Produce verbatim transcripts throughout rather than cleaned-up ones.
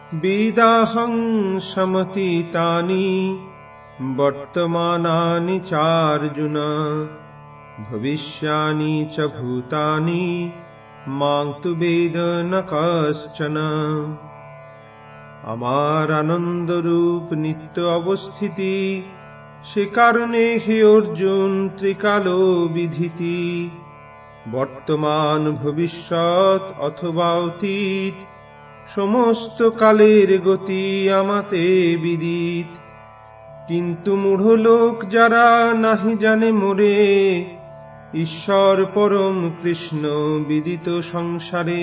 বেদাহং সমতীতানি বর্তমানানি চার্জুন ভবিষ্যানি চ ভূতানি মাং তু বেদ ন কশ্চন। আমার আনন্দরূপ নিত্য অবস্থিতি, সে কারণে হে অর্জুন ত্রিকাল বিধিতি। বর্তমান ভবিষ্যৎ অথবা অতীত সমস্ত কালের গতি আমাতে বিদিত। কিন্তু মূঢ় লোক যারা নাহি জানে মোরে, ঈশ্বর পরম কৃষ্ণ বিদিত সংসারে।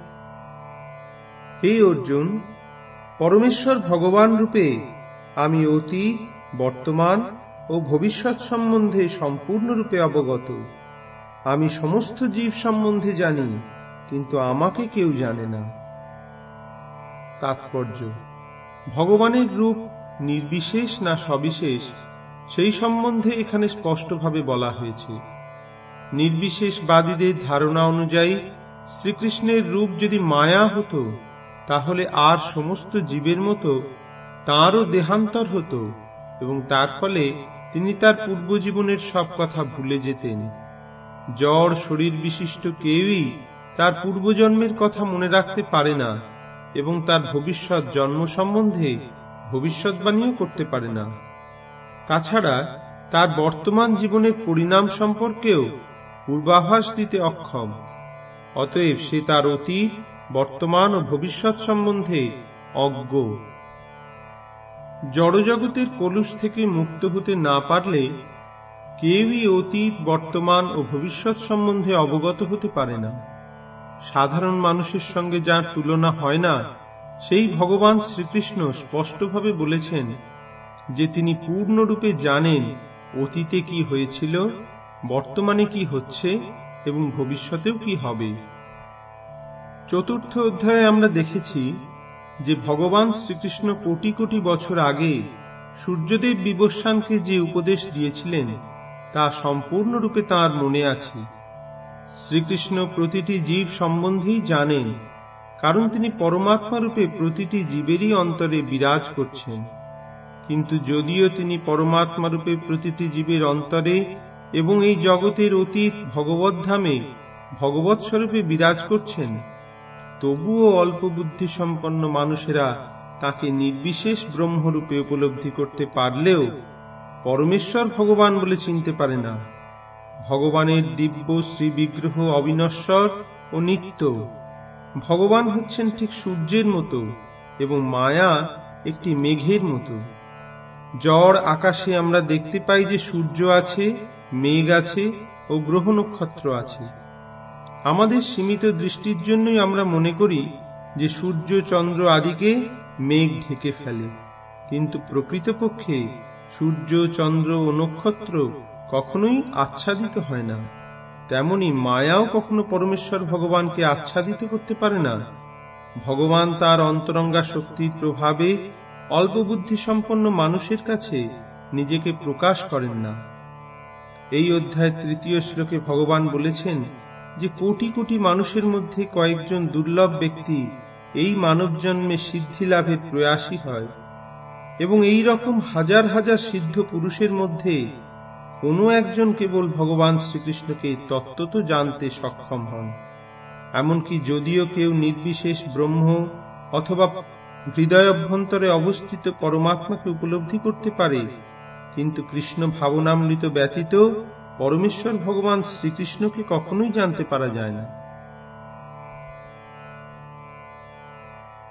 হে অর্জুন, পরমেশ্বর ভগবান রূপে আমি অতীত, বর্তমান ও ভবিষ্যৎ সম্বন্ধে সম্পূর্ণরূপে অবগত। আমি সমস্ত জীব সম্বন্ধে জানি, কিন্তু আমাকে কেউ জানে না। তাৎপর্য: ভগবানের রূপ নির্বিশেষ না সবিশেষ, সেই সম্বন্ধে এখানে স্পষ্টভাবে বলা হয়েছে। নির্বিশেষবাদীদের ধারণা অনুযায়ী শ্রীকৃষ্ণের রূপ যদি মায়া হতো, তাহলে আর সমস্ত জীবের মতো তাঁরও দেহান্তর হতো এবং তার ফলে তিনি তার পূর্বজীবনের সব কথা ভুলে যেতেন। জড় শরীর বিশিষ্ট কেউই তার পূর্বজন্মের কথা মনে রাখতে পারে না এবং তার ভবিষ্যৎ জন্ম সম্বন্ধে ভবিষ্যৎবাণীও করতে পারে না। তাছাড়া তার বর্তমান জীবনের পরিণাম সম্পর্কেও পূর্বাভাস দিতে অক্ষম। অতএব সে তার অতীত, বর্তমান ও ভবিষ্যৎ সম্বন্ধে অজ্ঞ। জড়জগতের কলুষ থেকে মুক্ত হতে না পারলে কেউই অতীত, বর্তমান ও ভবিষ্যৎ সম্বন্ধে অবগত হতে পারে না। সাধারণ মানুষের সঙ্গে যার তুলনা হয় না, সেই ভগবান শ্রীকৃষ্ণ স্পষ্টভাবে বলেছেন যে তিনি পূর্ণরূপে জানেন অতীতে কি হয়েছিল, বর্তমানে কি হচ্ছে এবং ভবিষ্যতেও কি হবে। চতুর্থ অধ্যায়ে আমরা দেখেছি যে ভগবান শ্রীকৃষ্ণ কোটি কোটি বছর আগে সূর্যদেব বিবস্বানকে যে উপদেশ দিয়েছিলেন তা সম্পূর্ণরূপে তাঁর মনে আছে। শ্রীকৃষ্ণ প্রতিটি জীব সম্বন্ধেই জানেন, কারণ তিনি পরমাত্মা রূপে প্রতিটি জীবেরই অন্তরে বিরাজ করছেন। কিন্তু যদিও তিনি পরমাত্মা রূপে প্রতিটি জীবের অন্তরে এবং এই জগতের অতীত ভগবদ্ধামে ভগবৎ স্বরূপে বিরাজ করছেন, তবুও অল্প বুদ্ধি সম্পন্ন মানুষেরা তাকে নির্বিশেষ ব্রহ্মরূপে উপলব্ধি করতে পারলেও পরমেশ্বর ভগবান বলে চিনতে পারে না। ভগবানের দিব্য শ্রী বিগ্রহ অবিনশ্বর ও নিত্য। ভগবান হচ্ছেন ঠিক সূর্যের মতো এবং মায়া একটি মেঘের মতো। জড় আকাশে আমরা দেখতে পাই যে সূর্য আছে, মেঘ আছে ও গ্রহ নক্ষত্র আছে। আমাদের সীমিত দৃষ্টির জন্যই আমরা মনে করি যে সূর্য, চন্দ্র আদিকে মেঘ ঢেকে ফেলে, কিন্তু প্রকৃতপক্ষে সূর্য, চন্দ্র ও নক্ষত্র কখনোই আচ্ছাদিত হয় না। তেমনি মায়াও কখনো পরমেশ্বর ভগবানকে আচ্ছাদিত করতে পারে না। ভগবান তার অন্তরঙ্গা শক্তির প্রভাবে অল্প বুদ্ধি সম্পন্ন মানুষের কাছে নিজেকে প্রকাশ করেন না। এই অধ্যায়ের তৃতীয় শ্লোকে ভগবান বলেছেন যে কোটি কোটি মানুষের মধ্যে কয়েকজন দুর্লভ ব্যক্তি এই মানব জন্মে সিদ্ধি লাভের প্রয়াসী হয় এবং এই রকম হাজার হাজার সিদ্ধ পুরুষের মধ্যে কোনো একজন কেবল ভগবান শ্রীকৃষ্ণকে তত্ত্বত জানতে সক্ষম হন। এমনকি যদিও কেউ নির্বিশেষ ব্রহ্ম অথবা হৃদয় অভ্যন্তরে অবস্থিত পরমাত্মাকে উপলব্ধি করতে পারে, কিন্তু কৃষ্ণ ভাবনামৃত ব্যতীত পরমেশ্বর ভগবান শ্রীকৃষ্ণকে কখনোই জানতে পারা যায় না।